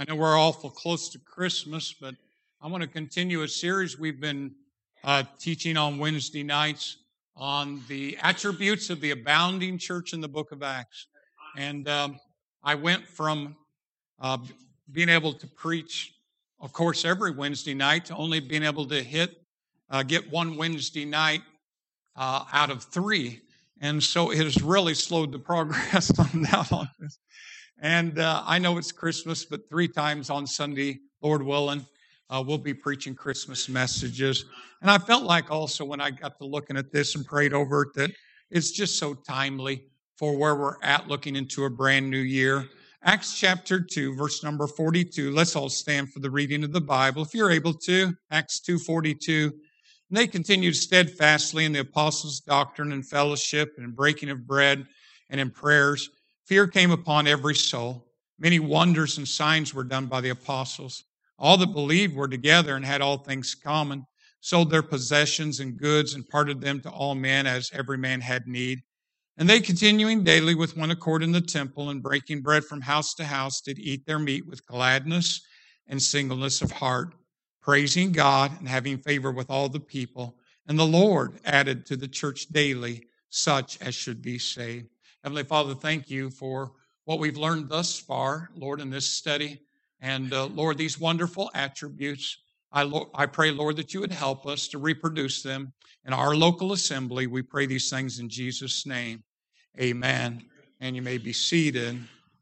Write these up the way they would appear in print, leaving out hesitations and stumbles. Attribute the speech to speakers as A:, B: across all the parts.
A: I know we're awful close to Christmas, but I want to continue a series we've been teaching on Wednesday nights on the attributes of the abounding church in the book of Acts. And I went from uh, being able to preach, of course, every Wednesday night to only being able to get one Wednesday night out of three. And so it has really slowed the progress down on this. And I know it's Christmas, but 3 times on Sunday, Lord willing, we'll be preaching Christmas messages. And I felt like also when I got to looking at this and prayed over it that it's just so timely for where we're at looking into a brand new year. Acts chapter 2, verse number 42. Let's all stand for the reading of the Bible. If you're able to, Acts 2:42. And they continued steadfastly in the apostles' doctrine and fellowship and breaking of bread and in prayers. Fear came upon every soul. Many wonders and signs were done by the apostles. All that believed were together and had all things common, sold their possessions and goods and parted them to all men as every man had need. And they, continuing daily with one accord in the temple and breaking bread from house to house, did eat their meat with gladness and singleness of heart, praising God and having favor with all the people. And the Lord added to the church daily such as should be saved. Heavenly Father, thank you for what we've learned thus far, Lord, in this study. And Lord, these wonderful attributes, I pray, Lord, that you would help us to reproduce them in our local assembly. We pray these things in Jesus' name. Amen. And you may be seated.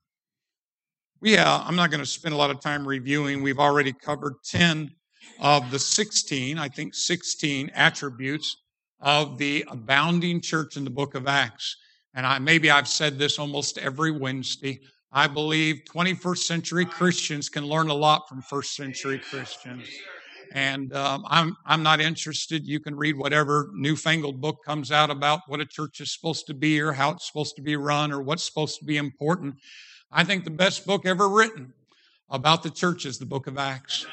A: I'm not going to spend a lot of time reviewing. We've already covered 10 of the 16 attributes of the abounding church in the book of Acts. And I've said this almost every Wednesday. I believe 21st century Christians can learn a lot from first century Christians. And I'm not interested. You can read whatever newfangled book comes out about what a church is supposed to be or how it's supposed to be run or what's supposed to be important. I think the best book ever written about the church is the book of Acts.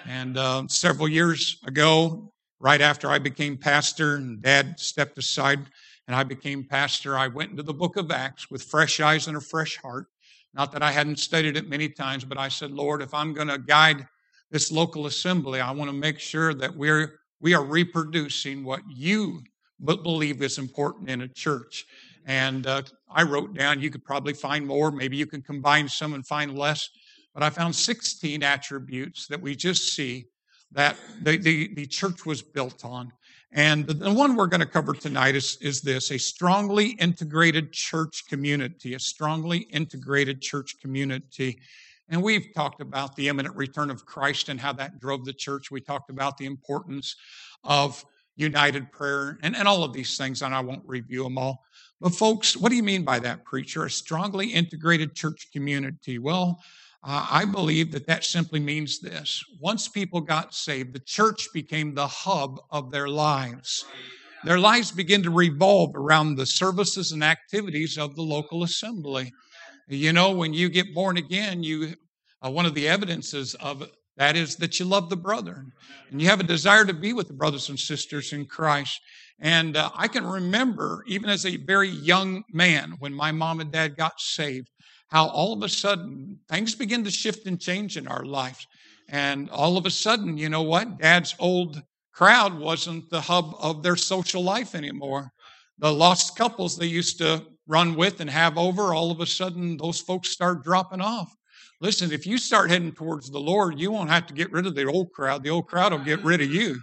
A: And several years ago, right after I became pastor and Dad stepped aside and I became pastor, I went into the book of Acts with fresh eyes and a fresh heart. Not that I hadn't studied it many times, but I said, Lord, if I'm going to guide this local assembly, I want to make sure that we are reproducing what you believe is important in a church. And I wrote down, you could probably find more. Maybe you can combine some and find less. But I found 16 attributes that we just see that the church was built on. And the one we're going to cover tonight is this, a strongly integrated church community, a strongly integrated church community. And we've talked about the imminent return of Christ and how that drove the church. We talked about the importance of united prayer and all of these things, and I won't review them all. But folks, what do you mean by that, preacher? A strongly integrated church community? Well, I believe that simply means this. Once people got saved, the church became the hub of their lives. Their lives began to revolve around the services and activities of the local assembly. You know, when you get born again, one of the evidences of that is that you love the brethren. And you have a desire to be with the brothers and sisters in Christ. And I can remember, even as a very young man, when my mom and dad got saved, how all of a sudden things begin to shift and change in our lives. And all of a sudden, you know what? Dad's old crowd wasn't the hub of their social life anymore. The lost couples they used to run with and have over, all of a sudden those folks start dropping off. Listen, if you start heading towards the Lord, you won't have to get rid of the old crowd. The old crowd will get rid of you.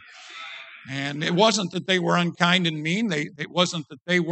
A: And it wasn't that they were unkind and mean. It wasn't that they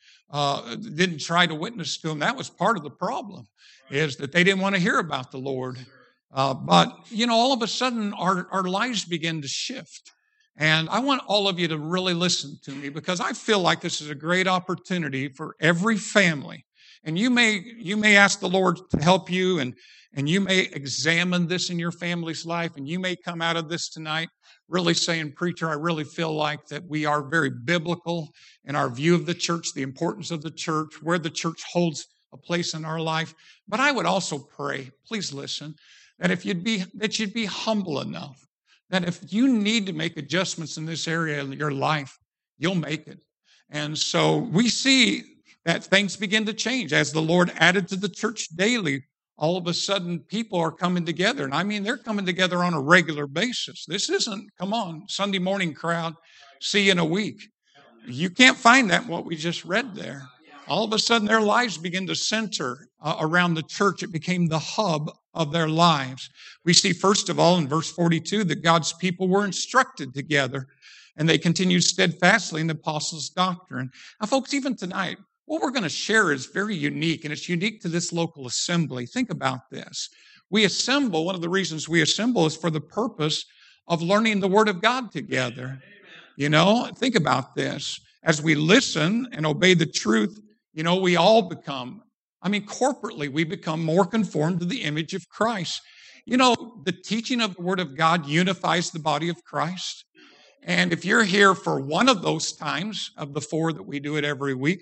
A: didn't try to witness to them. That was part of the problem, is that they didn't want to hear about the Lord. But, you know, all of a sudden our lives begin to shift. And I want all of you to really listen to me, because I feel like this is a great opportunity for every family. And you may ask the Lord to help you, and you may examine this in your family's life, and you may come out of this tonight really saying, preacher, I really feel like that we are very biblical in our view of the church, the importance of the church, where the church holds a place in our life. But I would also pray, please listen, that you'd be humble enough that if you need to make adjustments in this area of your life, you'll make it. And so we see that things begin to change as the Lord added to the church daily all of a sudden people are coming together. And I mean, they're coming together on a regular basis. This isn't, come on, Sunday morning crowd, see you in a week. You can't find that in what we just read there. All of a sudden, their lives begin to center around the church. It became the hub of their lives. We see, first of all, in verse 42, that God's people were instructed together, and they continued steadfastly in the apostles' doctrine. Now, folks, even tonight, what we're going to share is very unique, and it's unique to this local assembly. Think about this. We assemble, one of the reasons we assemble is for the purpose of learning the Word of God together. You know, think about this. As we listen and obey the truth, you know, we all become, corporately, we become more conformed to the image of Christ. You know, the teaching of the Word of God unifies the body of Christ. And if you're here for one of those times of the 4 that we do it every week,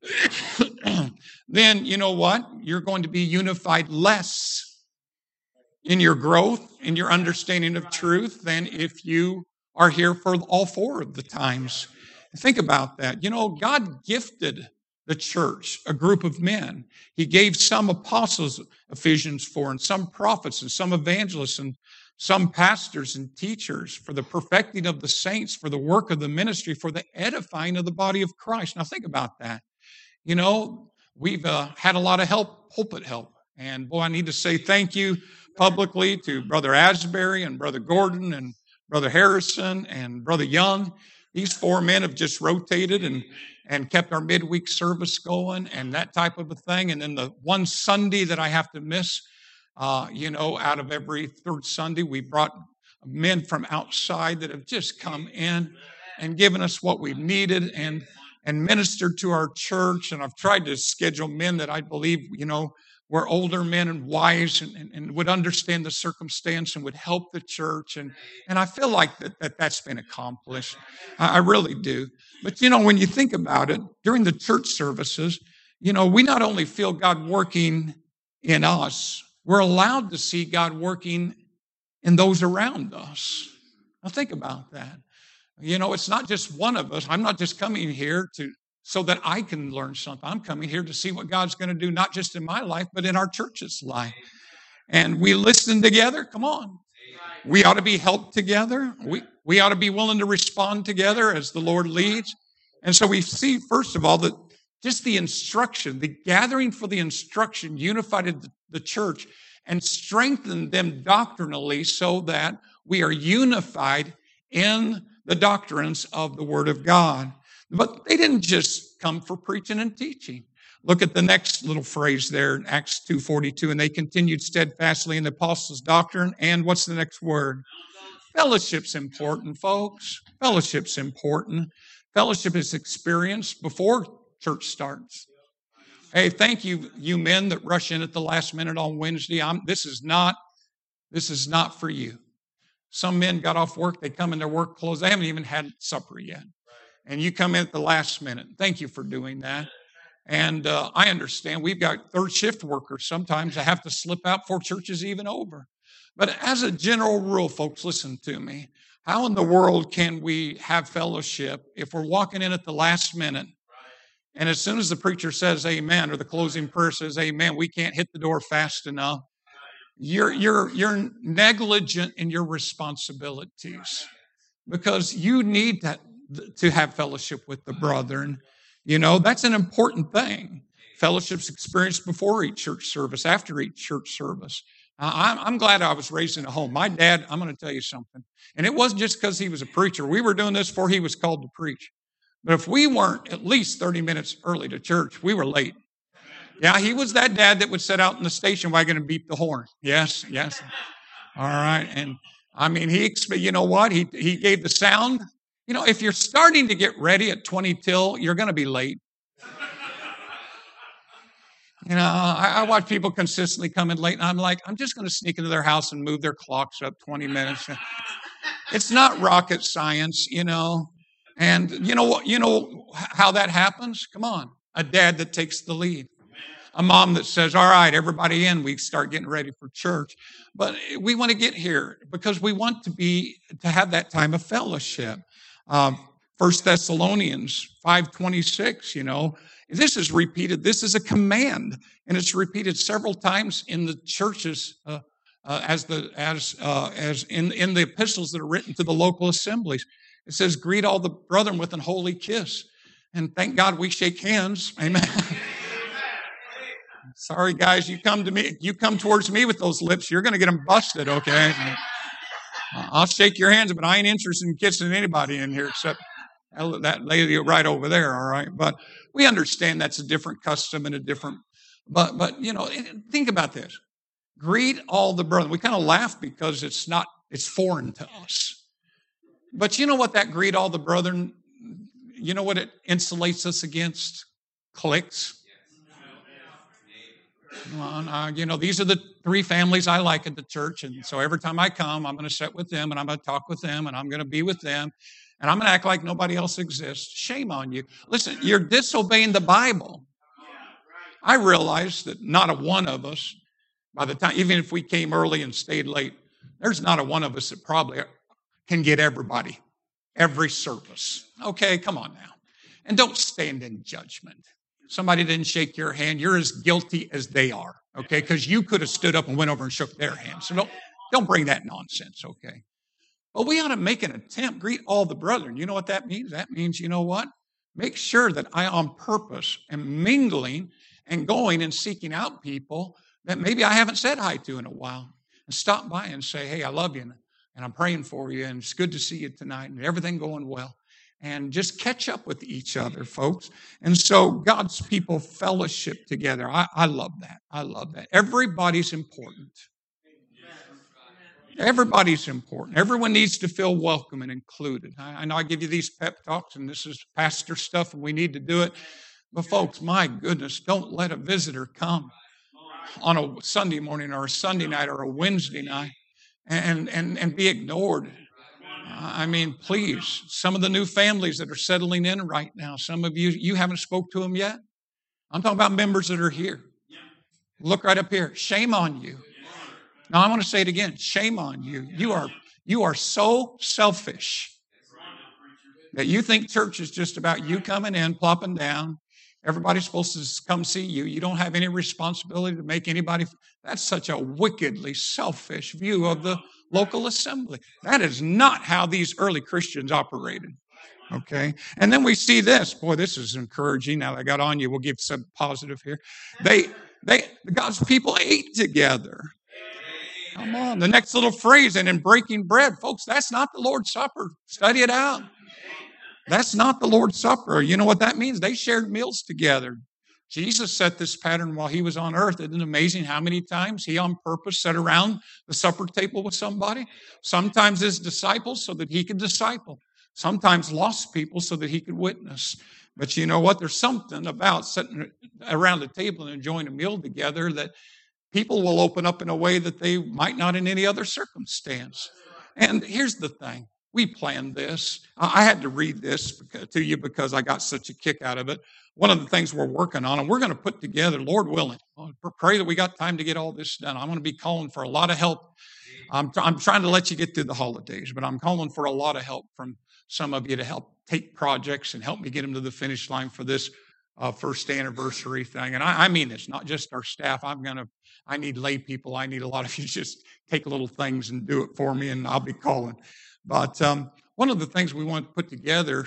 A: then you know what? You're going to be unified less in your growth, in your understanding of truth, than if you are here for all 4 of the times. Think about that. You know, God gifted the church, a group of men. He gave some apostles, Ephesians 4, and some prophets, and some evangelists, and some pastors and teachers for the perfecting of the saints, for the work of the ministry, for the edifying of the body of Christ. Now think about that. You know, we've had a lot of help, pulpit help. And boy, I need to say thank you publicly to Brother Asbury and Brother Gordon and Brother Harrison and Brother Young. These 4 men have just rotated and kept our midweek service going and that type of a thing. And then the one Sunday that I have to miss, out of every 3rd Sunday, we brought men from outside that have just come in and given us what we've needed and ministered to our church. And I've tried to schedule men that I believe, were older men and wise and would understand the circumstance and would help the church. And I feel like that's been accomplished. I really do. But, when you think about it, during the church services, we not only feel God working in us, we're allowed to see God working in those around us. Now think about that. It's not just one of us. I'm not just coming here so that I can learn something. I'm coming here to see what God's going to do, not just in my life, but in our church's life. And we listen together. Come on. We ought to be helped together. We ought to be willing to respond together as the Lord leads. And so we see, first of all, that just the instruction, the gathering for the instruction unified the church and strengthened them doctrinally so that we are unified in the doctrines of the Word of God. But they didn't just come for preaching and teaching. Look at the next little phrase there in Acts 2:42. And they continued steadfastly in the apostles' doctrine. And what's the next word? Fellowship's important, folks. Fellowship's important. Fellowship is experienced before church starts. Hey, thank you, you men that rush in at the last minute on Wednesday. This is not for you. Some men got off work. They come in their work clothes. They haven't even had supper yet. And you come in at the last minute. Thank you for doing that. And I understand we've got 3rd shift workers. Sometimes I have to slip out before church is even over. But as a general rule, folks, listen to me. How in the world can we have fellowship if we're walking in at the last minute and as soon as the preacher says amen or the closing prayer says amen, we can't hit the door fast enough? You're negligent in your responsibilities because you need to have fellowship with the brethren. That's an important thing. Fellowship's experienced before each church service, after each church service. I'm glad I was raised in a home. My dad, I'm going to tell you something. And it wasn't just because he was a preacher. We were doing this before he was called to preach. But if we weren't at least 30 minutes early to church, we were late. Yeah, he was that dad that would sit out in the station wagon and beep the horn. Yes. All right. And you know what? He gave the sound. If you're starting to get ready at 20 till, you're going to be late. I watch people consistently come in late, and I'm like, I'm just going to sneak into their house and move their clocks up 20 minutes. It's not rocket science, And you know how that happens? Come on. A dad that takes the lead. A mom that says, all right, everybody in, we start getting ready for church. But we want to get here because we want to have that time of fellowship. 1 Thessalonians 5:26, This is repeated. This is a command, and it's repeated several times in the churches as in the epistles that are written to the local assemblies. It says, "Greet all the brethren with an holy kiss," and thank God we shake hands. Amen. Sorry, guys, you come towards me with those lips, you're going to get them busted. Okay, I'll shake your hands, but I ain't interested in kissing anybody in here except that lady right over there. All right, but we understand that's a different custom and a different. But think about this. Greet all the brethren. We kind of laugh because it's foreign to us. But you know what that greet all the brethren, you know what it insulates us against? Cliques. These are the three families I like at the church. And so every time I come, I'm going to sit with them and I'm going to talk with them and I'm going to be with them. And I'm going to act like nobody else exists. Shame on you. Listen, you're disobeying the Bible. I realize that not a one of us, by the time, even if we came early and stayed late, there's not a one of us that probably can get everybody, every service. Okay, come on now. And don't stand in judgment. Somebody didn't shake your hand, you're as guilty as they are, okay? Because you could have stood up and went over and shook their hand. So don't bring that nonsense, okay? But we ought to make an attempt. Greet all the brethren. You know what that means? That means, you know what? Make sure that I, on purpose, am mingling and going and seeking out people that maybe I haven't said hi to in a while. And stop by and say, hey, I love you, and I'm praying for you, and it's good to see you tonight, and everything going well. And just catch up with each other, folks. And so God's people fellowship together. I love that. I love that. Everybody's important. Everybody's important. Everyone needs to feel welcome and included. I know I give you these pep talks, and this is pastor stuff, and we need to do it. But folks, my goodness, don't let a visitor come on a Sunday morning or a Sunday night or a Wednesday night and be ignored. I mean, please, some of the new families that are settling in right now, some of you haven't spoke to them yet. I'm talking about members that are here. Look right up here. Shame on you. Now, I want to say it again. Shame on you. You are so selfish that you think church is just about you coming in, plopping down. Everybody's supposed to come see you. You don't have any responsibility to make anybody. That's such a wickedly selfish view of the local assembly. That is not how these early Christians operated. Okay? And then we see this. Boy, this is encouraging. Now I got on you. We'll give some positive here. God's people ate together. Come on. The next little phrase, and in breaking bread. Folks, that's not the Lord's Supper. Study it out. That's not the Lord's Supper. You know what that means? They shared meals together. Jesus set this pattern while he was on earth. Isn't it amazing how many times he on purpose sat around the supper table with somebody? Sometimes his disciples so that he could disciple. Sometimes lost people so that he could witness. But you know what? There's something about sitting around the table and enjoying a meal together that people will open up in a way that they might not in any other circumstance. And here's the thing. We planned this. I had to read this to you because I got such a kick out of it. One of the things we're working on, and we're going to put together, Lord willing, pray that we got time to get all this done. I'm going to be calling for a lot of help. I'm trying to let you get through the holidays, but I'm calling for a lot of help from some of you to help take projects and help me get them to the finish line for this first anniversary thing. And I mean this, not just our staff. I need lay people. I need a lot of you to just take little things and do it for me, and I'll be calling. But one of the things we want to put together,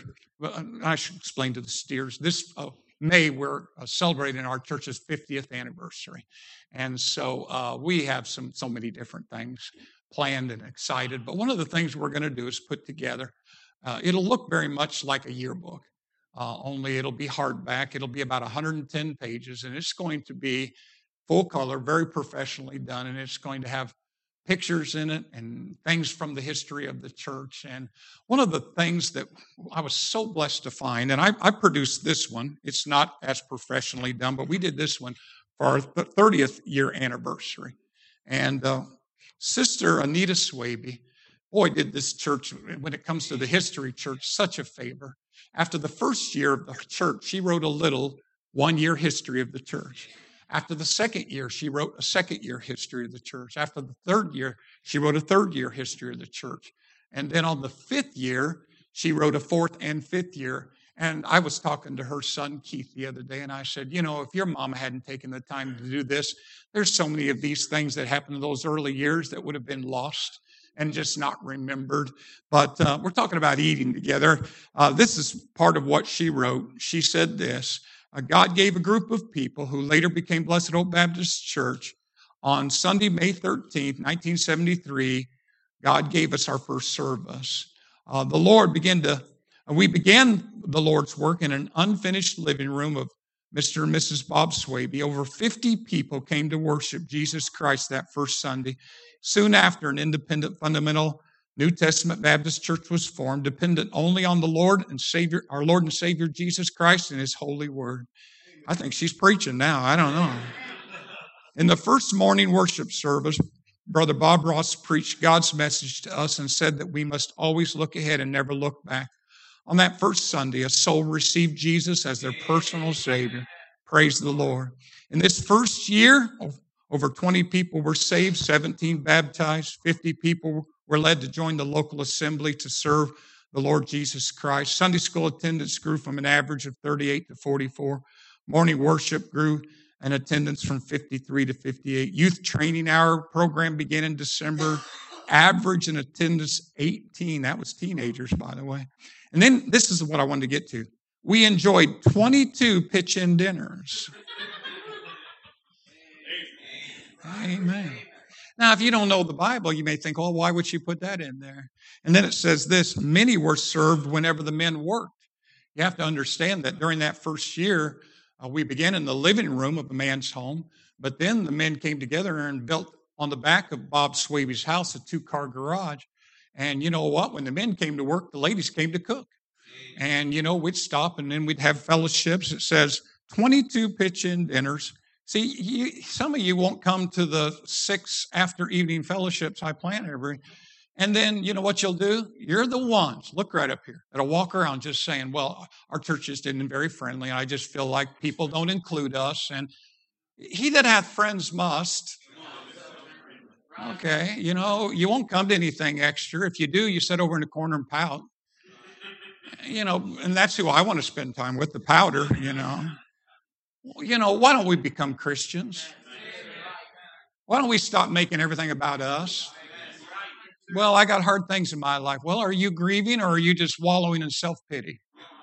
A: I should explain to the steers, this May we're celebrating our church's 50th anniversary. And so we have so many different things planned and excited. But one of the things we're going to do is put together, it'll look very much like a yearbook, only it'll be hardback. It'll be about 110 pages, and it's going to be full color, very professionally done, and it's going to have pictures in it and things from the history of the church. And one of the things that I was so blessed to find, and I produced this one. It's not as professionally done, but we did this one for our 30th year anniversary. And Sister Anita Swaby, boy, did this church, when it comes to the history church, such a favor. After the first year of the church, she wrote a little one-year history of the church. After the second year, she wrote a second-year history of the church. After the third year, she wrote a third-year history of the church. And then on the fifth year, she wrote a fourth and fifth year. And I was talking to her son, Keith, the other day, and I said, if your mama hadn't taken the time to do this, there's so many of these things that happened in those early years that would have been lost and just not remembered. But we're talking about eating together. This is part of what she wrote. She said this: God gave a group of people who later became Blessed Hope Baptist Church on Sunday, May 13th, 1973. God gave us our first service. We began the Lord's work in an unfinished living room of Mr. and Mrs. Bob Swaby. Over 50 people came to worship Jesus Christ that first Sunday. Soon after, an independent fundamental New Testament Baptist church was formed, dependent only on the Lord and Savior, our Lord and Savior Jesus Christ and His holy word. I think she's preaching now. I don't know. In the first morning worship service, Brother Bob Ross preached God's message to us and said that we must always look ahead and never look back. On that first Sunday, a soul received Jesus as their personal Savior. Praise the Lord. In this first year, over 20 people were saved, 17 baptized, 50 people were led to join the local assembly to serve the Lord Jesus Christ. Sunday school attendance grew from an average of 38 to 44. Morning worship grew in attendance from 53 to 58. Youth training hour program began in December. Average in attendance 18. That was teenagers, by the way. And then this is what I wanted to get to. We enjoyed 22 pitch-in dinners. Amen. Now, if you don't know the Bible, you may think, oh, why would she put that in there? And then it says this: many were served whenever the men worked. You have to understand that during that first year, we began in the living room of a man's home, but then the men came together and built on the back of Bob Swaby's house a 2-car garage. And you know what? When the men came to work, the ladies came to cook. And, we'd stop and then we'd have fellowships. It says 22 pitch-in dinners. See, some of you won't come to the 6 after evening fellowships I plan every. And then, you know what you'll do? You're the ones, look right up here, that'll walk around just saying, well, our church just isn't very friendly. I just feel like people don't include us. And he that hath friends must. Okay, you won't come to anything extra. If you do, you sit over in the corner and pout. And that's who I want to spend time with, the pouter, Why don't we become Christians? Why don't we stop making everything about us? Well, I got hard things in my life. Well, are you grieving or are you just wallowing in self-pity?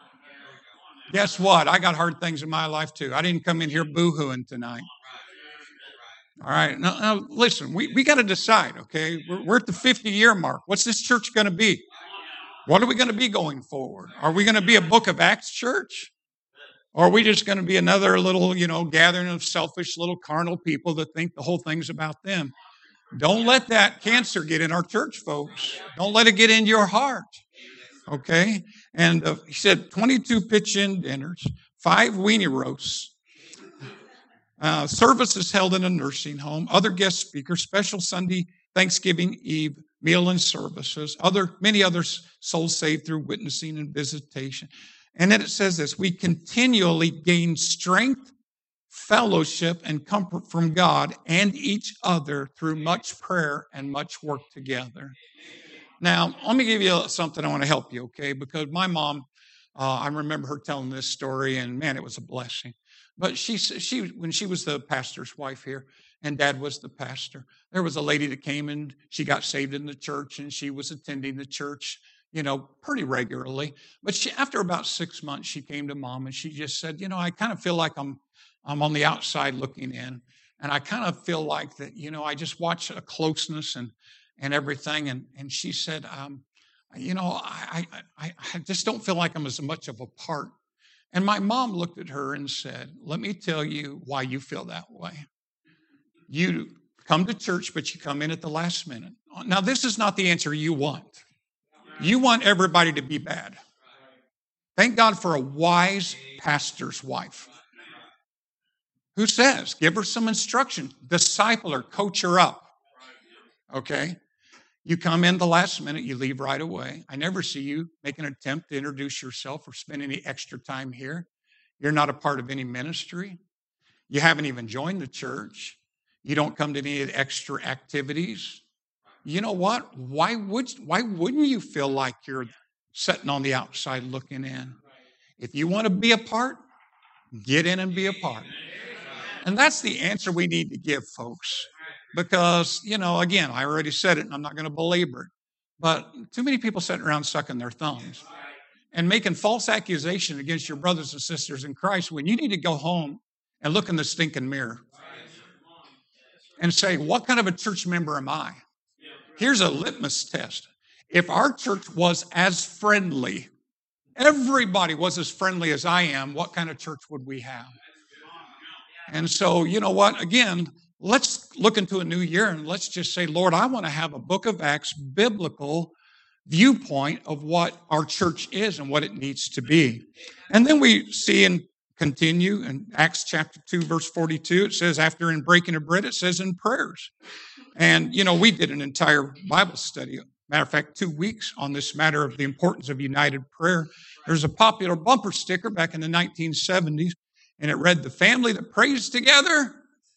A: Guess what? I got hard things in my life too. I didn't come in here boo-hooing tonight. All right. Now listen, we got to decide, okay? We're at the 50-year mark. What's this church going to be? What are we going to be going forward? Are we going to be a Book of Acts church? Or are we just going to be another little, gathering of selfish little carnal people that think the whole thing's about them? Don't let that cancer get in our church, folks. Don't let it get in your heart. Okay? And he said 22 pitch-in dinners, 5 weenie roasts. Services held in a nursing home, other guest speakers, special Sunday, Thanksgiving Eve meal and services, many other souls saved through witnessing and visitation. And then it says this: we continually gain strength, fellowship, and comfort from God and each other through much prayer and much work together. Now, let me give you something I want to help you, okay? Because my mom, I remember her telling this story, and man, it was a blessing. But when she was the pastor's wife here, and Dad was the pastor, there was a lady that came and she got saved in the church, and she was attending the church, pretty regularly. But after about 6 months, she came to Mom and she just said, I kind of feel like I'm on the outside looking in, and I kind of feel like that, I just watch a closeness and everything. And she said, I just don't feel like I'm as much of a part. And my mom looked at her and said, let me tell you why you feel that way. You come to church, but you come in at the last minute. Now, this is not the answer you want. You want everybody to be bad. Thank God for a wise pastor's wife who says, give her some instruction, disciple her, coach her up. Okay? You come in the last minute, you leave right away. I never see you make an attempt to introduce yourself or spend any extra time here. You're not a part of any ministry. You haven't even joined the church. You don't come to any of the extra activities. You know what? Why wouldn't you feel like you're sitting on the outside looking in? If you want to be a part, get in and be a part. And that's the answer we need to give, folks. Because, again, I already said it and I'm not going to belabor it. But too many people sitting around sucking their thumbs and making false accusations against your brothers and sisters in Christ when you need to go home and look in the stinking mirror and say, what kind of a church member am I? Here's a litmus test. If our church was as friendly, everybody was as friendly as I am, what kind of church would we have? And so, you know what? Again, let's look into a new year and let's just say, Lord, I want to have a Book of Acts biblical viewpoint of what our church is and what it needs to be. And then we see and continue in Acts chapter 2, verse 42, it says, after in breaking of bread, it says in prayers. And, we did an entire Bible study, matter of fact, 2 weeks on this matter of the importance of united prayer. There's a popular bumper sticker back in the 1970s, and it read, the family that prays together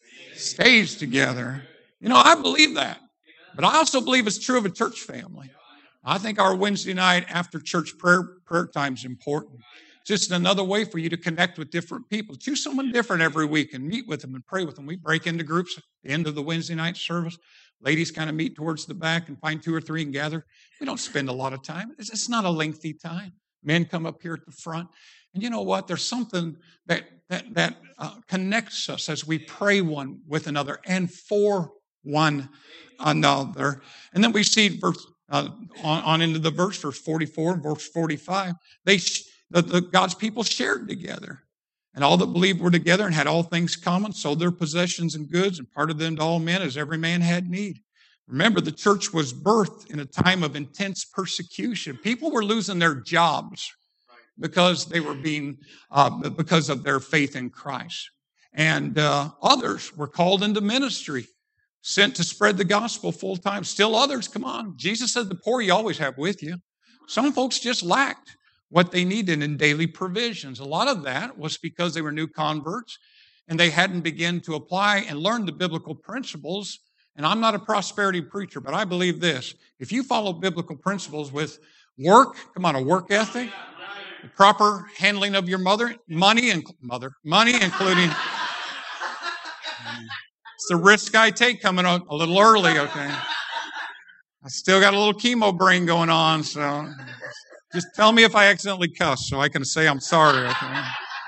A: stays together. I believe that. But I also believe it's true of a church family. I think our Wednesday night after church prayer time is important. Just another way for you to connect with different people. Choose someone different every week and meet with them and pray with them. We break into groups at the end of the Wednesday night service. Ladies kind of meet towards the back and find 2 or 3 and gather. We don't spend a lot of time. It's not a lengthy time. Men come up here at the front. And you know what? There's something that connects us as we pray one with another and for one another. And then we see on into the verse 44, verse 45. God's people shared together. And all that believed were together and had all things common, sold their possessions and goods, and parted them to all men as every man had need. Remember, the church was birthed in a time of intense persecution. People were losing their jobs because they were because of their faith in Christ. And others were called into ministry, sent to spread the gospel full time. Still others, come on. Jesus said the poor you always have with you. Some folks just lacked what they needed in daily provisions. A lot of that was because they were new converts and they hadn't begun to apply and learn the biblical principles. And I'm not a prosperity preacher, but I believe this. If you follow biblical principles with work, a work ethic, the proper handling of your money, including it's the risk I take coming out a little early, okay? I still got a little chemo brain going on, so just tell me if I accidentally cuss so I can say I'm sorry, okay?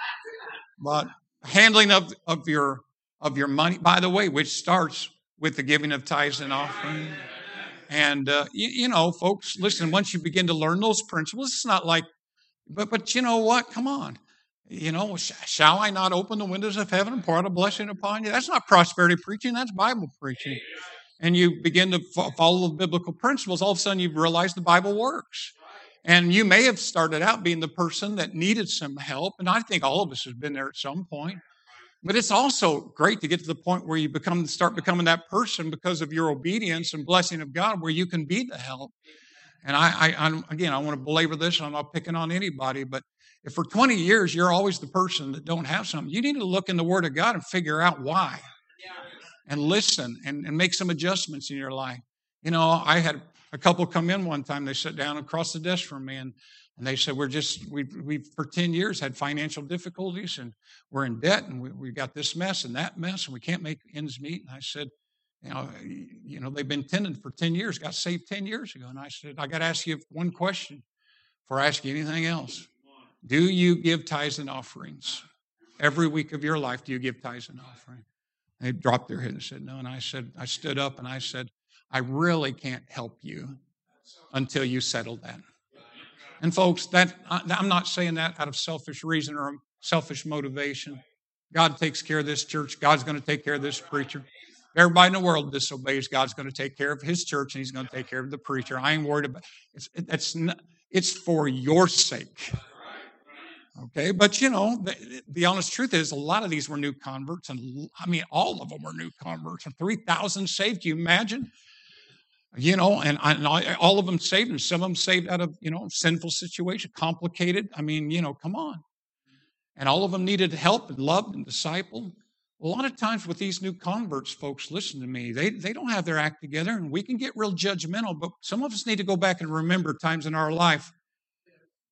A: But handling of your money, by the way, which starts with the giving of tithes and offering. And, folks, listen, once you begin to learn those principles, it's not like, but you know what? Come on. Shall I not open the windows of heaven and pour out a blessing upon you? That's not prosperity preaching. That's Bible preaching. And you begin to follow the biblical principles. All of a sudden, you realize the Bible works. And you may have started out being the person that needed some help. And I think all of us have been there at some point. But it's also great to get to the point where you start becoming that person because of your obedience and blessing of God, where you can be the help. And I want to belabor this. I'm not picking on anybody, but if for 20 years you're always the person that don't have something, you need to look in the Word of God and figure out why, and listen and make some adjustments in your life. I had a couple come in one time. They sat down across the desk from me, and they said, we've for 10 years had financial difficulties, and we're in debt, and we got this mess and that mess, and we can't make ends meet. And I said, they've been tending for 10 years, got saved 10 years ago. And I said, I got to ask you one question before I ask you anything else. Do you give tithes and offerings? Every week of your life, do you give tithes and offerings? They dropped their head and said, no. And I stood up and I said, I really can't help you until you settle that. And folks, I'm not saying that out of selfish reason or selfish motivation. God takes care of this church. God's going to take care of this preacher. Everybody in the world disobeys. God's going to take care of his church, and he's going to take care of the preacher. I ain't worried about it. It's for your sake. Okay, but the honest truth is a lot of these were new converts, and all of them were new converts, and 3,000 saved. Can you imagine? And all of them saved, and some of them saved out of, sinful situation, complicated. Come on. And all of them needed help and love and disciple. A lot of times with these new converts, folks, listen to me, they don't have their act together, and we can get real judgmental, but some of us need to go back and remember times in our life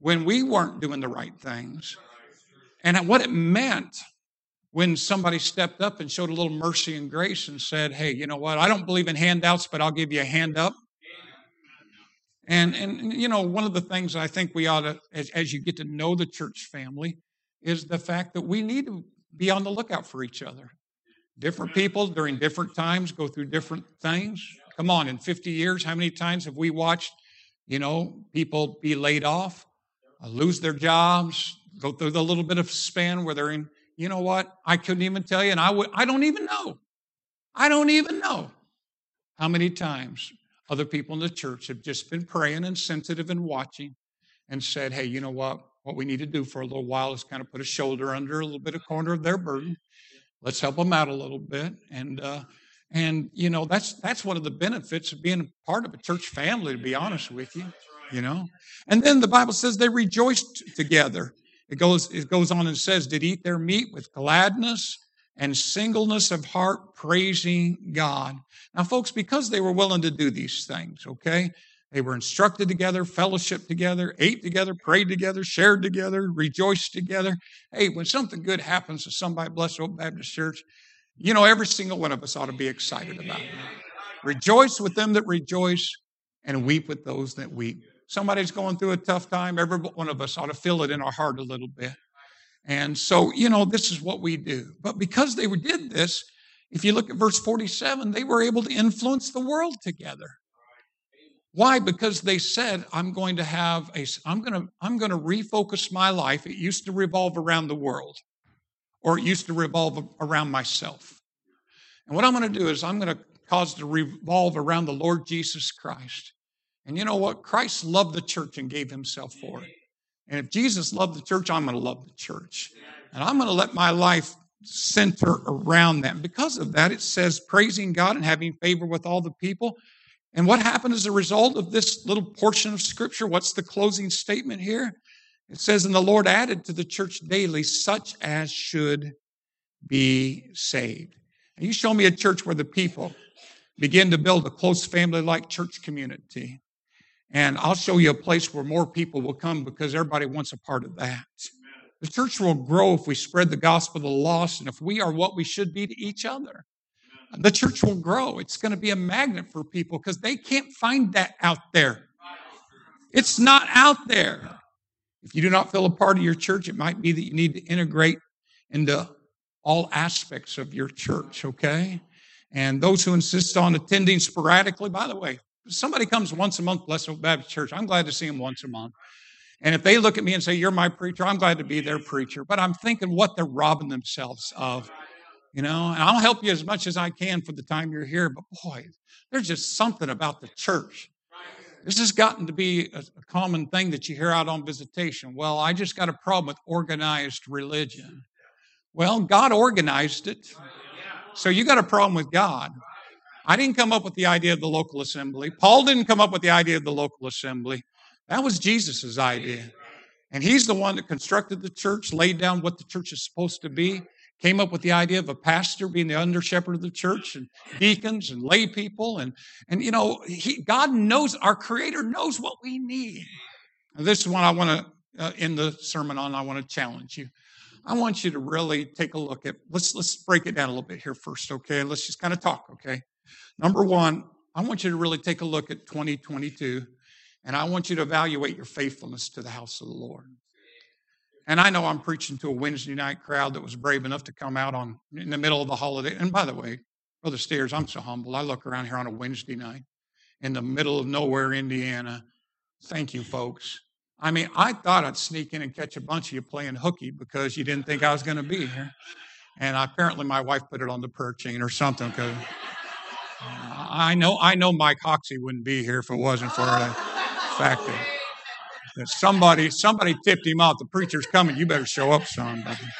A: when we weren't doing the right things, and what it meant when somebody stepped up and showed a little mercy and grace and said, hey, you know what, I don't believe in handouts, but I'll give you a hand up. And one of the things I think we ought to, as you get to know the church family, is the fact that we need to be on the lookout for each other. Different people during different times go through different things. Come on, in 50 years, how many times have we watched, people be laid off, lose their jobs, go through the little bit of span where they're in, you know what, I couldn't even tell you, and I don't even know. I don't even know how many times other people in the church have just been praying and sensitive and watching and said, hey, you know what we need to do for a little while is kind of put a shoulder under a little bit of corner of their burden. Let's help them out a little bit. And that's one of the benefits of being a part of a church family, to be honest with you, And then the Bible says they rejoiced together. It goes on and says, did eat their meat with gladness and singleness of heart, praising God. Now, folks, because they were willing to do these things, okay? They were instructed together, fellowship together, ate together, prayed together, shared together, rejoiced together. Hey, when something good happens to somebody, bless Oak Baptist Church, every single one of us ought to be excited about it. Rejoice with them that rejoice and weep with those that weep. Somebody's going through a tough time. Every one of us ought to feel it in our heart a little bit. And so, this is what we do. But because they did this, if you look at verse 47, they were able to influence the world together. Why? Because they said, I'm going to refocus my life. It used to revolve around the world, or it used to revolve around myself. And what I'm going to do is I'm going to cause it to revolve around the Lord Jesus Christ. And you know what? Christ loved the church and gave himself for it. And if Jesus loved the church, I'm going to love the church. And I'm going to let my life center around that. And because of that, it says praising God and having favor with all the people. And what happened as a result of this little portion of Scripture? What's the closing statement here? It says, and the Lord added to the church daily such as should be saved. And you show me a church where the people begin to build a close family-like church community. And I'll show you a place where more people will come because everybody wants a part of that. The church will grow if we spread the gospel to the lost and if we are what we should be to each other. The church will grow. It's going to be a magnet for people because they can't find that out there. It's not out there. If you do not feel a part of your church, it might be that you need to integrate into all aspects of your church, okay? And those who insist on attending sporadically, by the way, if somebody comes once a month, Blessed Oak Baptist Church, I'm glad to see them once a month. And if they look at me and say, you're my preacher, I'm glad to be their preacher. But I'm thinking what they're robbing themselves of, and I'll help you as much as I can for the time you're here. But boy, there's just something about the church. This has gotten to be a common thing that you hear out on visitation. Well, I just got a problem with organized religion. Well, God organized it. So you got a problem with God. I didn't come up with the idea of the local assembly. Paul didn't come up with the idea of the local assembly. That was Jesus' idea. And he's the one that constructed the church, laid down what the church is supposed to be, came up with the idea of a pastor being the under shepherd of the church, and deacons and lay people. And God knows, our Creator knows what we need. And this is one I want to end the sermon on. I want to challenge you. I want you to really take a look at, let's break it down a little bit here first, okay? Let's just kind of talk, okay? Number one, I want you to really take a look at 2022, and I want you to evaluate your faithfulness to the house of the Lord. And I know I'm preaching to a Wednesday night crowd that was brave enough to come out in the middle of the holiday. And by the way, Brother Steers, I'm so humble. I look around here on a Wednesday night in the middle of nowhere, Indiana. Thank you, folks. I mean, I thought I'd sneak in and catch a bunch of you playing hooky because you didn't think I was going to be here. And apparently my wife put it on the prayer chain or something because I know Mike Hoxie wouldn't be here if it wasn't for the fact that somebody tipped him off. The preacher's coming. You better show up, son.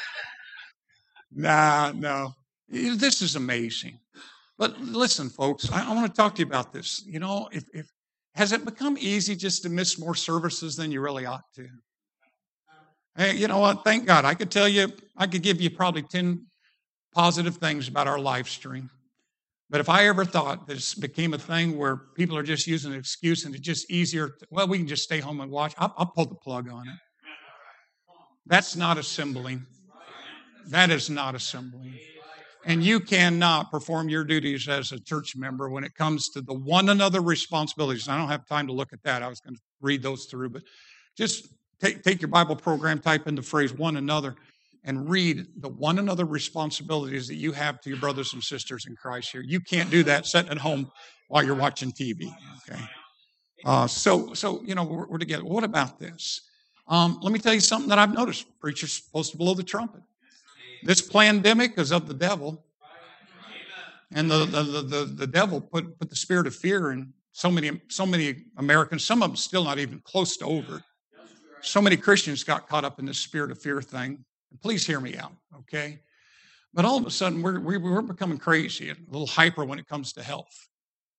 A: No. This is amazing. But listen, folks, I want to talk to you about this. If has it become easy just to miss more services than you really ought to? Hey, you know what? Thank God. I could give you probably 10 positive things about our live stream. But if I ever thought this became a thing where people are just using an excuse and it's just easier, well, we can just stay home and watch, I'll pull the plug on it. That's not assembling. That is not assembling. And you cannot perform your duties as a church member when it comes to the one another responsibilities. I don't have time to look at that. I was going to read those through, but just take your Bible program, type in the phrase one another, and read the one another responsibilities that you have to your brothers and sisters in Christ here. You can't do that sitting at home while you're watching TV. Okay. So we're together. What about this? Let me tell you something that I've noticed. Preachers supposed to blow the trumpet. This pandemic is of the devil. And the devil put the spirit of fear in so many Americans, some of them still not even close to over. So many Christians got caught up in this spirit of fear thing. Please hear me out, okay? But all of a sudden, we're becoming crazy and a little hyper when it comes to health.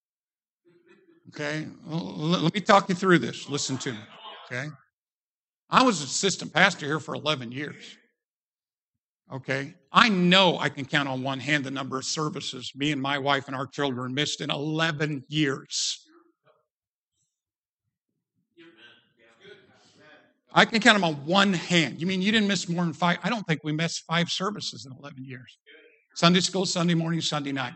A: Okay? Well, let me talk you through this. Listen to me, okay? I was assistant pastor here for 11 years. Okay? I know I can count on one hand the number of services me and my wife and our children missed in 11 years. I can count them on one hand. You mean you didn't miss more than 5? I don't think we missed 5 services in 11 years. Sunday school, Sunday morning, Sunday night.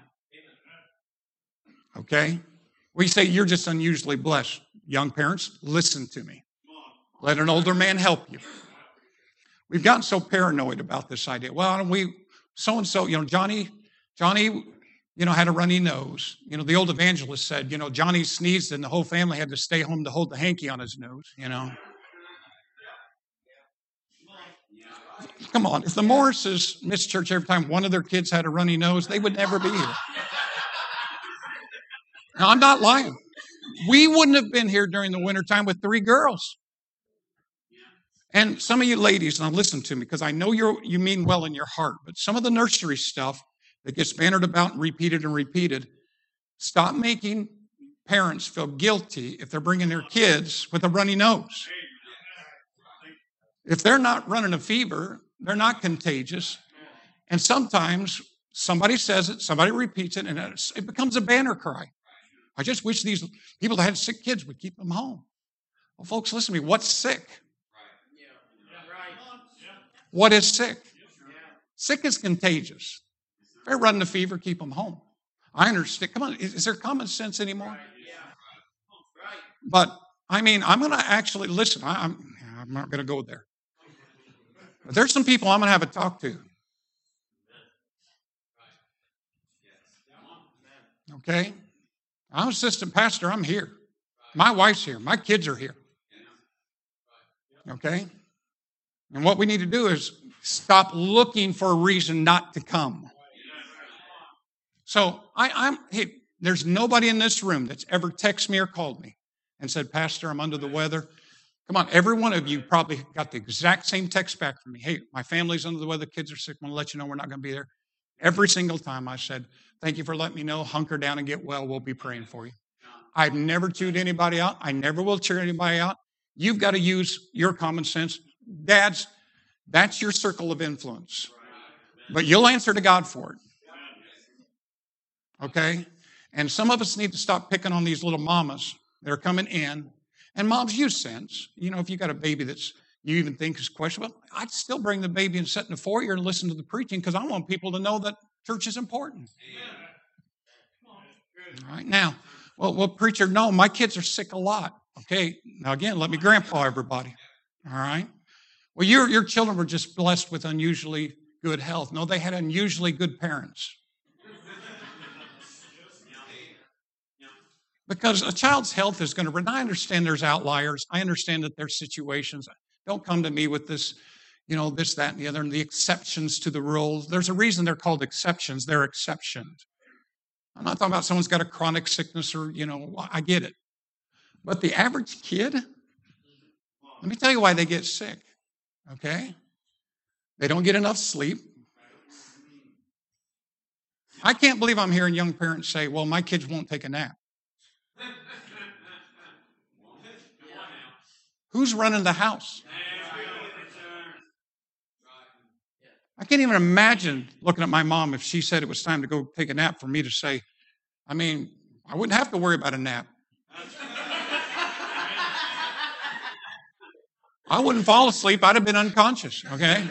A: Okay? We say you're just unusually blessed. Young parents, listen to me. Let an older man help you. We've gotten so paranoid about this idea. Well, so-and-so, Johnny, had a runny nose. The old evangelist said, Johnny sneezed and the whole family had to stay home to hold the hanky on his nose, Come on, if the Morrises missed church every time one of their kids had a runny nose, they would never be here. Now, I'm not lying. We wouldn't have been here during the wintertime with 3 girls. And some of you ladies, now listen to me, because I know you mean well in your heart, but some of the nursery stuff that gets bannered about and repeated, stop making parents feel guilty if they're bringing their kids with a runny nose. If they're not running a fever, they're not contagious. And sometimes somebody says it, somebody repeats it, and it becomes a banner cry. I just wish these people that had sick kids would keep them home. Well, folks, listen to me. What's sick? What is sick? Sick is contagious. If they're running a fever, keep them home. I understand. Come on, is there common sense anymore? But, I'm going to actually, listen, I'm not going to go there. But there's some people I'm going to have a talk to. Okay? I'm assistant pastor. I'm here. My wife's here. My kids are here. Okay? And what we need to do is stop looking for a reason not to come. So hey, there's nobody in this room that's ever texted me or called me and said, Pastor, I'm under the weather. Come on, every one of you probably got the exact same text back from me. Hey, my family's under the weather, kids are sick, I want to let you know we're not going to be there. Every single time I said, thank you for letting me know, hunker down and get well, we'll be praying for you. I've never chewed anybody out. I never will cheer anybody out. You've got to use your common sense. Dads, that's your circle of influence. But you'll answer to God for it. Okay? And some of us need to stop picking on these little mamas that are coming in. And moms, use sense. If you got a baby that's you even think is questionable, I'd still bring the baby and sit in the foyer and listen to the preaching because I want people to know that church is important. All right, now, well, preacher, no, my kids are sick a lot. Okay, now again, let me grandpa everybody. All right? Well, your children were just blessed with unusually good health. No, they had unusually good parents. Because a child's health is going to, and I understand there's outliers. I understand that there's situations. Don't come to me with this, this, that, and the other, and the exceptions to the rules. There's a reason they're called exceptions. They're exceptions. I'm not talking about someone's got a chronic sickness or, I get it. But the average kid, let me tell you why they get sick, okay? They don't get enough sleep. I can't believe I'm hearing young parents say, well, my kids won't take a nap. Who's running the house? I can't even imagine looking at my mom if she said it was time to go take a nap for me to say, I mean, I wouldn't have to worry about a nap. I wouldn't fall asleep. I'd have been unconscious, okay?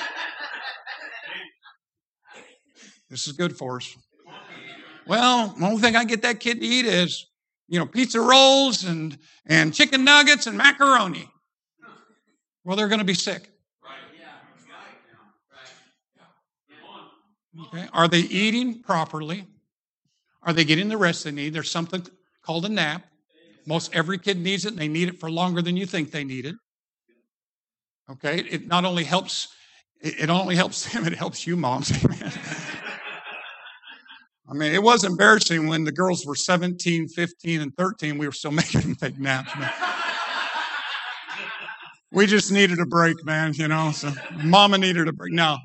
A: This is good for us. Well, the only thing I get that kid to eat is, pizza rolls and chicken nuggets and macaroni. Well, they're going to be sick. Okay. Are they eating properly? Are they getting the rest they need? There's something called a nap. Most every kid needs it, and they need it for longer than you think they need it. Okay. It not only helps, it only helps them, it helps you moms. Amen. I mean, it was embarrassing when the girls were 17, 15, and 13. We were still making them take naps, man. We just needed a break, man, so mama needed a break. No.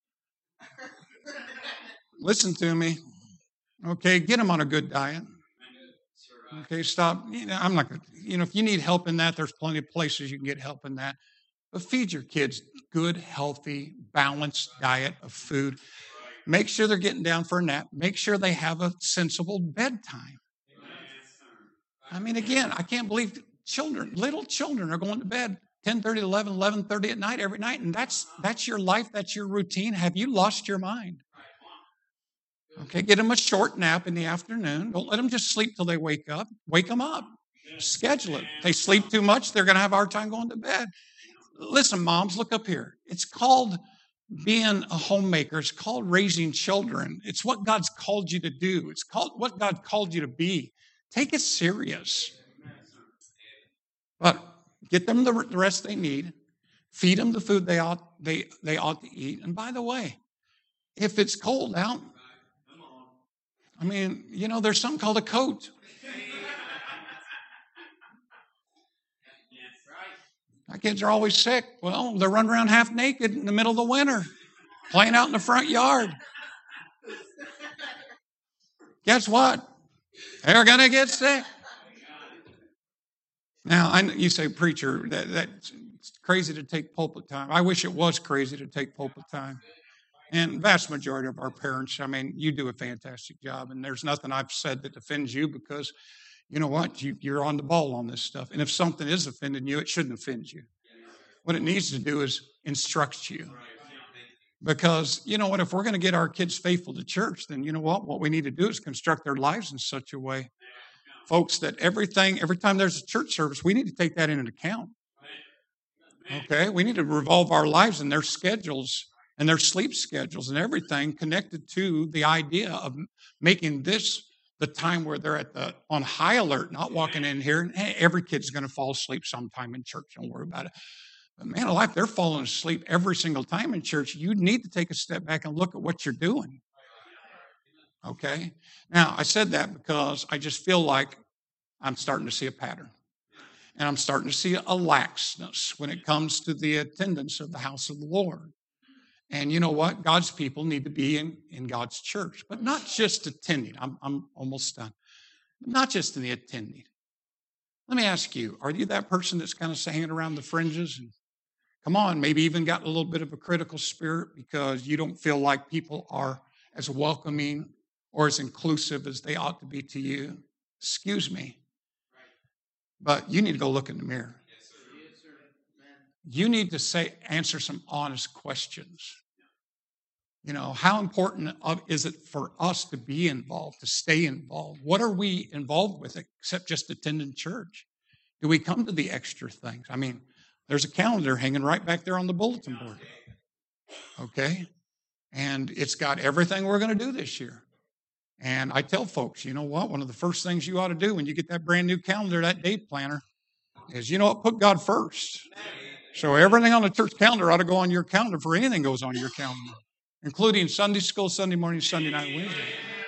A: Listen to me. Okay, get them on a good diet. Okay, stop. I'm not going to, if you need help in that, there's plenty of places you can get help in that. But feed your kids good, healthy, balanced diet of food. Make sure they're getting down for a nap. Make sure they have a sensible bedtime. I mean, again, I can't believe little children are going to bed 10:30, 11:30 at night every night. And that's your life. That's your routine. Have you lost your mind? Okay, get them a short nap in the afternoon. Don't let them just sleep till they wake up. Wake them up. Schedule it. If they sleep too much, they're going to have a hard time going to bed. Listen, moms, look up here. It's called being a homemaker. It's called raising children. It's what God's called you to do. It's called what God called you to be. Take it serious. But get them the rest they need. Feed them the food they ought to eat. And by the way, if it's cold out, I mean, there's something called a coat. My kids are always sick. Well, they're running around half naked in the middle of the winter, playing out in the front yard. Guess what? They're going to get sick. Now, you say, preacher, that's crazy to take pulpit time. I wish it was crazy to take pulpit time. And vast majority of our parents, I mean, you do a fantastic job. And there's nothing I've said that offends you because, you know what, you're on the ball on this stuff. And if something is offending you, it shouldn't offend you. What it needs to do is instruct you. Because, you know what, if we're going to get our kids faithful to church, then you know what we need to do is construct their lives in such a way, folks, that every time there's a church service, we need to take that into account. Okay? We need to revolve our lives and their schedules and their sleep schedules and everything connected to the idea of making this the time where they're on high alert, not walking in here, and hey, every kid's going to fall asleep sometime in church. Don't worry about it. But man alive, they're falling asleep every single time in church. You need to take a step back and look at what you're doing. Okay? Now, I said that because I just feel like I'm starting to see a pattern. And I'm starting to see a laxness when it comes to the attendance of the house of the Lord. And you know what? God's people need to be in God's church, but not just attending. I'm almost done. Not just in the attending. Let me ask you, are you that person that's kind of hanging around the fringes and come on, maybe even got a little bit of a critical spirit because you don't feel like people are as welcoming or as inclusive as they ought to be to you? Excuse me. But you need to go look in the mirror. You need to answer some honest questions. How important is it for us to be involved, to stay involved? What are we involved with except just attending church? Do we come to the extra things? I mean, there's a calendar hanging right back there on the bulletin board. Okay? And it's got everything we're going to do this year. And I tell folks, you know what? One of the first things you ought to do when you get that brand new calendar, that date planner, is, put God first. So everything on the church calendar ought to go on your calendar before anything goes on your calendar, including Sunday school, Sunday morning, Sunday night, Wednesday.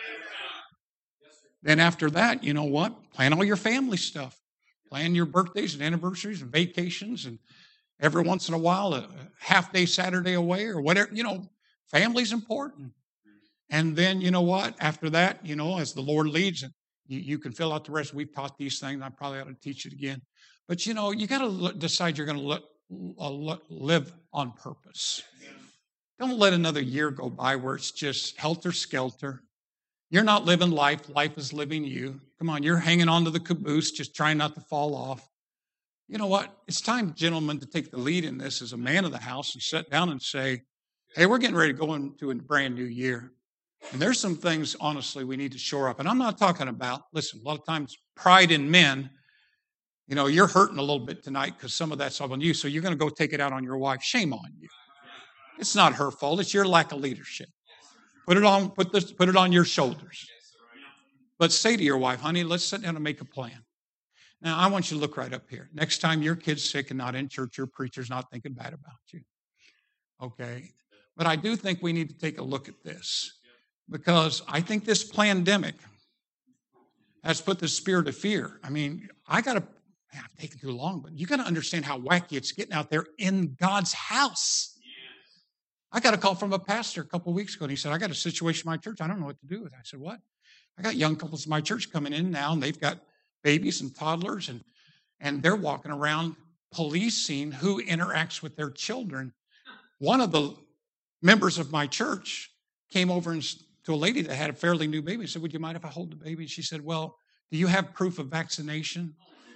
A: Then after that, you know what? Plan all your family stuff. Plan your birthdays and anniversaries and vacations, and every once in a while, a half-day Saturday away or whatever. Family's important. And then, you know what? After that, as the Lord leads, you can fill out the rest. We've taught these things. I probably ought to teach it again. But, you got to decide you're going to live on purpose. Don't let another year go by where it's just helter-skelter. You're not living life. Life is living you. Come on, you're hanging on to the caboose, just trying not to fall off. You know what? It's time, gentlemen, to take the lead in this as a man of the house and sit down and say, hey, we're getting ready to go into a brand new year. And there's some things, honestly, we need to shore up. And I'm not talking about, listen, a lot of times pride in men, you know, you're hurting a little bit tonight because some of that's on you. So you're going to go take it out on your wife. Shame on you. It's not her fault. It's your lack of leadership. Put it on your shoulders. But say to your wife, honey, let's sit down and make a plan. Now, I want you to look right up here. Next time your kid's sick and not in church, your preacher's not thinking bad about you. Okay? But I do think we need to take a look at this because I think this pandemic has put the spirit of fear. I mean, I've taken too long, but you got to understand how wacky it's getting out there in God's house. I got a call from a pastor a couple of weeks ago, and he said, I got a situation in my church. I don't know what to do with it. I said, what? I got young couples in my church coming in now, and they've got babies and toddlers, and they're walking around policing who interacts with their children. One of the members of my church came over to a lady that had a fairly new baby and said, would you mind if I hold the baby? She said, well, do you have proof of vaccination?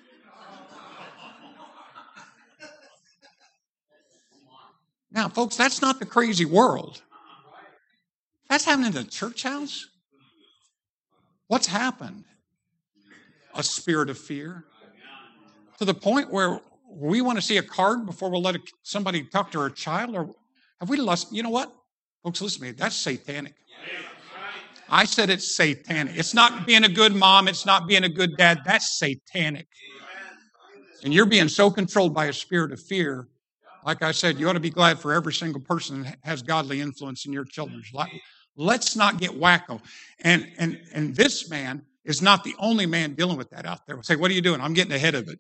A: Now, folks, that's not the crazy world. That's happening in the church house. What's happened? A spirit of fear. To the point where we want to see a card before we'll let somebody talk to our child? Or have we lost? You know what? Folks, listen to me. That's satanic. I said it's satanic. It's not being a good mom. It's not being a good dad. That's satanic. And you're being so controlled by a spirit of fear. Like I said, you ought to be glad for every single person that has godly influence in your children's life. Let's not get wacko. And this man is not the only man dealing with that out there. We'll say, what are you doing? I'm getting ahead of it.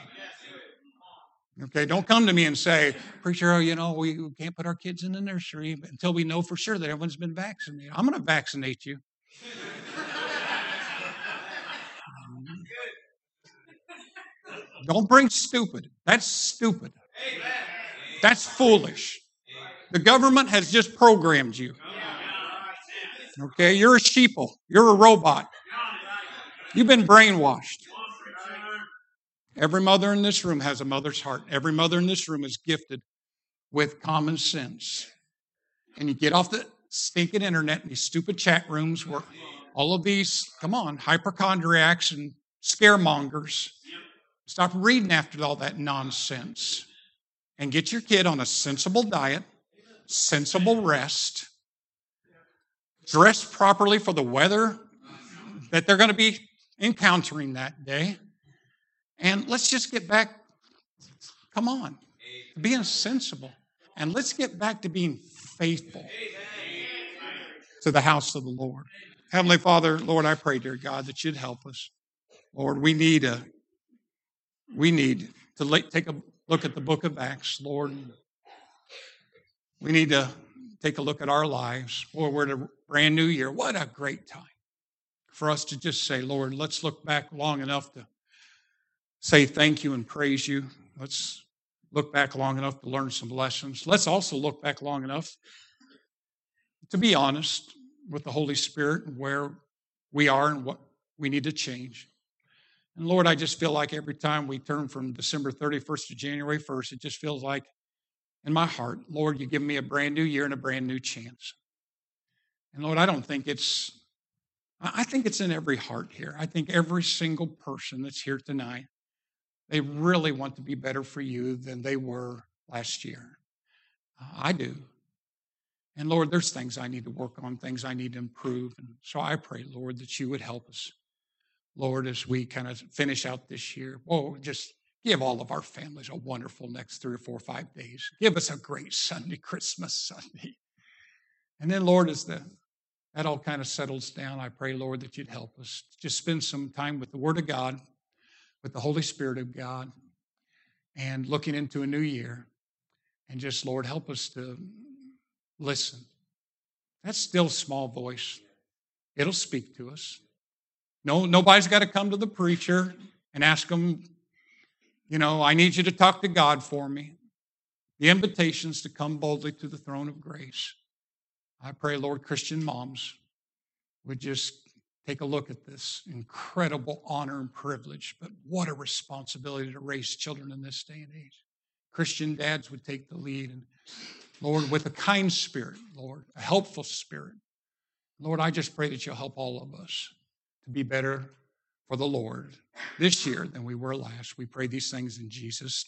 A: Okay, don't come to me and say, preacher, you know, we can't put our kids in the nursery until we know for sure that everyone's been vaccinated. I'm going to vaccinate you. Don't bring stupid. That's stupid. That's foolish. The government has just programmed you. Okay, you're a sheeple. You're a robot. You've been brainwashed. Every mother in this room has a mother's heart. Every mother in this room is gifted with common sense. And you get off the stinking internet and these stupid chat rooms where all of these, hypochondriacs and scaremongers. Stop reading after all that nonsense and get your kid on a sensible diet, sensible rest, dress properly for the weather that they're going to be encountering that day. And let's just get back, to being sensible. And let's get back to being faithful to the house of the Lord. Heavenly Father, Lord, I pray, dear God, that you'd help us. Lord, we need to take a look at the book of Acts, Lord. We need to take a look at our lives. Boy, we're in a brand new year. What a great time for us to just say, Lord, let's look back long enough to say thank you and praise you. Let's look back long enough to learn some lessons. Let's also look back long enough to be honest with the Holy Spirit and where we are and what we need to change. And Lord, I just feel like every time we turn from December 31st to January 1st, it just feels like in my heart, Lord, you give me a brand new year and a brand new chance. And Lord, I think it's in every heart here. I think every single person that's here tonight, they really want to be better for you than they were last year. I do. And Lord, there's things I need to work on, things I need to improve. And so I pray, Lord, that you would help us. Lord, as we kind of finish out this year, just give all of our families a wonderful next 3 or 4 or 5 days. Give us a great Sunday, Christmas Sunday. And then, Lord, as that all kind of settles down, I pray, Lord, that you'd help us. Just spend some time with the Word of God, with the Holy Spirit of God, and looking into a new year. And just, Lord, help us to listen. That still small voice, it'll speak to us. No, nobody's got to come to the preacher and ask him, I need you to talk to God for me. The invitation's to come boldly to the throne of grace. I pray, Lord, Christian moms would just take a look at this incredible honor and privilege, but what a responsibility to raise children in this day and age. Christian dads would take the lead, and Lord, with a kind spirit, Lord, a helpful spirit. Lord, I just pray that you'll help all of us to be better for the Lord this year than we were last. We pray these things in Jesus'